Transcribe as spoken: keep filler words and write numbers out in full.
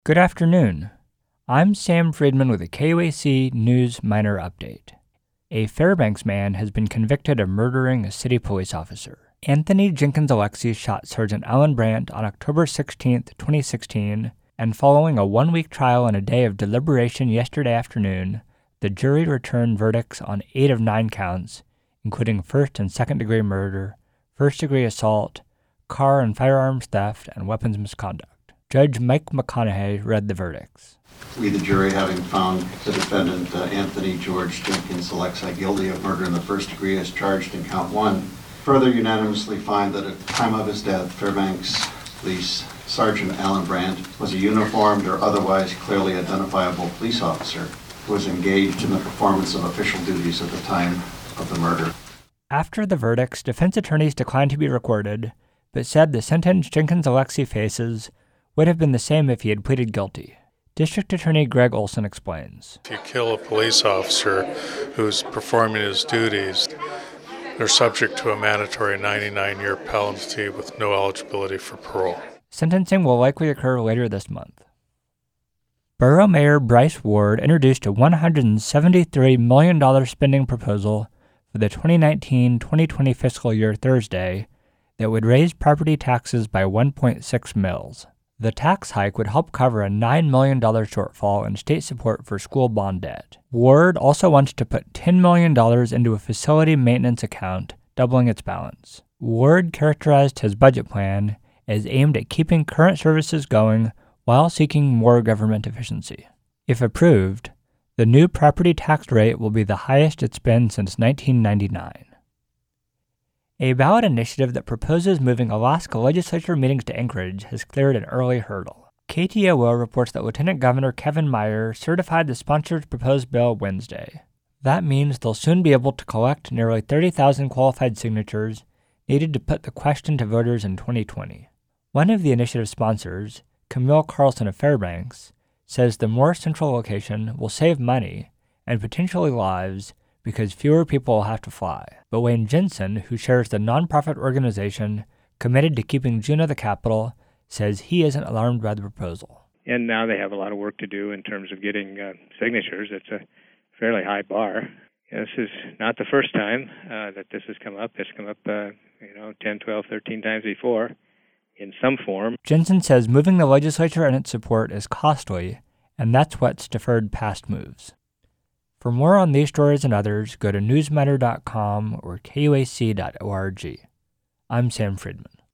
Good afternoon. I'm Sam Friedman with a K U A C News Minor Update. A Fairbanks man has been convicted of murdering a city police officer. Anthony Jenkins Alexie shot Sergeant Alan Brandt on October sixteenth, twenty sixteen, and following a one-week trial and a day of deliberation yesterday afternoon, the jury returned verdicts on eight of nine counts, including first and second-degree murder, first-degree assault, car and firearms theft, and weapons misconduct. Judge Mike McConaughey read the verdicts. We, the jury, having found the defendant, uh, Anthony George Jenkins Alexie, guilty of murder in the first degree as charged in count one, further unanimously find that at the time of his death, Fairbanks Police Sergeant Alan Brandt was a uniformed or otherwise clearly identifiable police officer who was engaged in the performance of official duties at the time of the murder. After the verdicts, defense attorneys declined to be recorded, but said the sentence Jenkins Alexie faces would have been the same if he had pleaded guilty. District Attorney Greg Olson explains. If you kill a police officer who's performing his duties, they're subject to a mandatory ninety-nine year penalty with no eligibility for parole. Sentencing will likely occur later this month. Borough Mayor Bryce Ward introduced a one hundred seventy-three million dollars spending proposal for the twenty nineteen twenty twenty fiscal year Thursday that would raise property taxes by one point six mils. The tax hike would help cover a nine million dollars shortfall in state support for school bond debt. Ward also wants to put ten million dollars into a facility maintenance account, doubling its balance. Ward characterized his budget plan as aimed at keeping current services going while seeking more government efficiency. If approved, the new property tax rate will be the highest it's been since nineteen ninety-nine. A ballot initiative that proposes moving Alaska legislature meetings to Anchorage has cleared an early hurdle. K T O O reports that Lieutenant Governor Kevin Meyer certified the sponsor's proposed bill Wednesday. That means they'll soon be able to collect nearly thirty thousand qualified signatures needed to put the question to voters in twenty twenty. One of the initiative's sponsors, Camille Carlson of Fairbanks, says the more central location will save money and potentially lives because fewer people will have to fly. But Wayne Jensen, who shares the nonprofit organization committed to keeping Juneau the capital, says he isn't alarmed by the proposal. And now they have a lot of work to do in terms of getting uh, signatures. It's a fairly high bar. This is not the first time uh, that this has come up. It's come up, uh, you know, ten, twelve, thirteen times before in some form. Jensen says moving the legislature and its support is costly, and that's what's deferred past moves. For more on these stories and others, go to newsmatter dot com or K U A C dot org. I'm Sam Friedman.